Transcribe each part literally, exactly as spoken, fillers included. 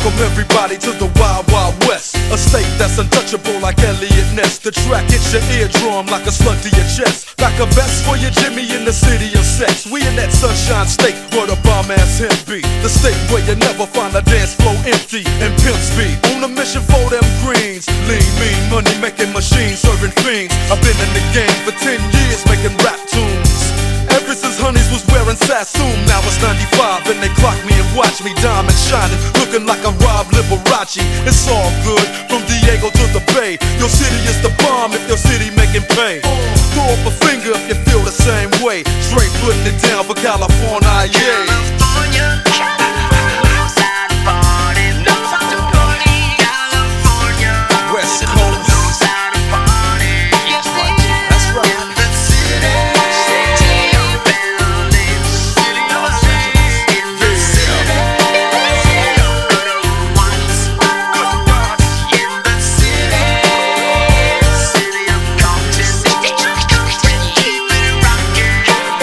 Welcome everybody to the Wild Wild West, a state that's untouchable like Elliot Ness. The track hits your eardrum like a slug to your chest. Like a vest for your Jimmy in the city of sex. We in that sunshine state where the bomb ass him be. The state where you never find a dance floor empty and pimp speed. On a mission for them greens. Lean, mean, money making machines serving fiends. I've been in the game for ten years making rap tunes. Ever since Honeys was wearing Sassoon. Now it's ninety-five and they clock me and watch me diamond shining, looking like a Rob Liberace. It's all good from Diego to the Bay. Your city is the bomb if your city making pay. Throw up a finger if you feel the same way. Straight putting it down for California, yeah. California, knows how to party, knows how to party. California, West Coast, knows how to party. Yes, they do. That's right. In the city, city of buildings, city of saints. In the city, city of good old ones, good gods. In the city, city of Compton. Keep it rockin',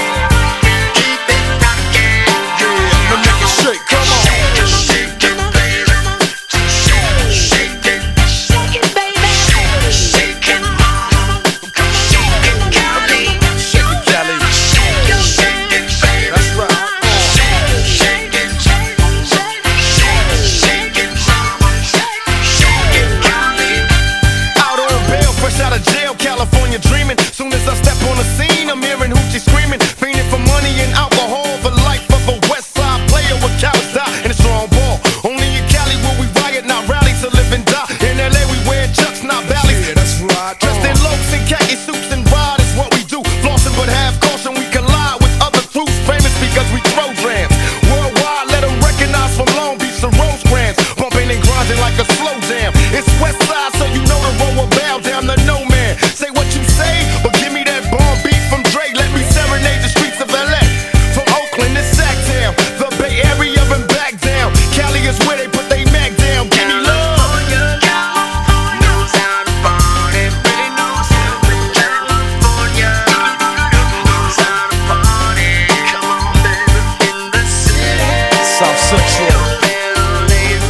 keep it rockin'. Now make it shake, come on. Shake it, shake it, baby. Shake, shake it, shake it, baby. Shake it, mama. Shake it, Cali. Shake it, Cali. Shake it, shake it, baby. That's right. Shake, shake it, shake, shake, shake, shake it, mama. Shake it, Cali. Out on bail, fresh out of jail, California dreaming. Soon as I step on the scene, I'm hearing hoochie screaming, fiending for money and alcohol. The life of a West Side player with cowards die and a strong ball. Only in Cali will we riot, not rally to live and die. In L A we wear chucks, not valleys. Yeah, that's right. Dressed in locs and khaki suits and ride is what we do. Flossing but have caution, we collide with other crews. Famous because we throw drams. Worldwide, let them recognize from Long Beach to Rosecrans. Bumping and grinding like a slow jam. It's West Side, so you know the road will bow down to no man. Say what you say, but give me that bomb beat from Dre. Let me serenade the streets of L A. From Oakland to Sacktown, the Bay Area and back down. Cali is where they put they Mac down. Give me love. California, knows how to party, really knows how to. California, knows how to party. Come on, baby, in the city. South Central. Building,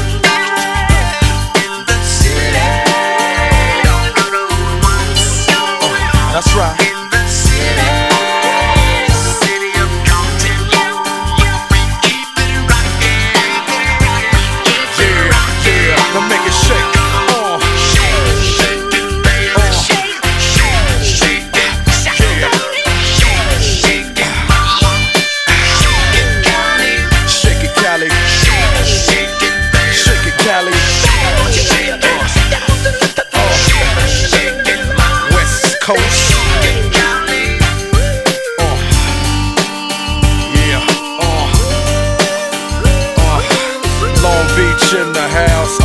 in the city. Good old ones. That's right. In the city, city of Compton. We keep it rockin', keep it rockin'. Now make it shake. Uh. Shake, shake it, baby. Shake, shake, shake it, shake it, shake it, mama. Shake it, Cali. Shake it, Cali. Shake, shake it, baby. Shake it, Cali. Shake it, shake it, mama. West Coast. Shake it, Cali. Uh. Yeah. Uh. Uh. Long Beach in the house.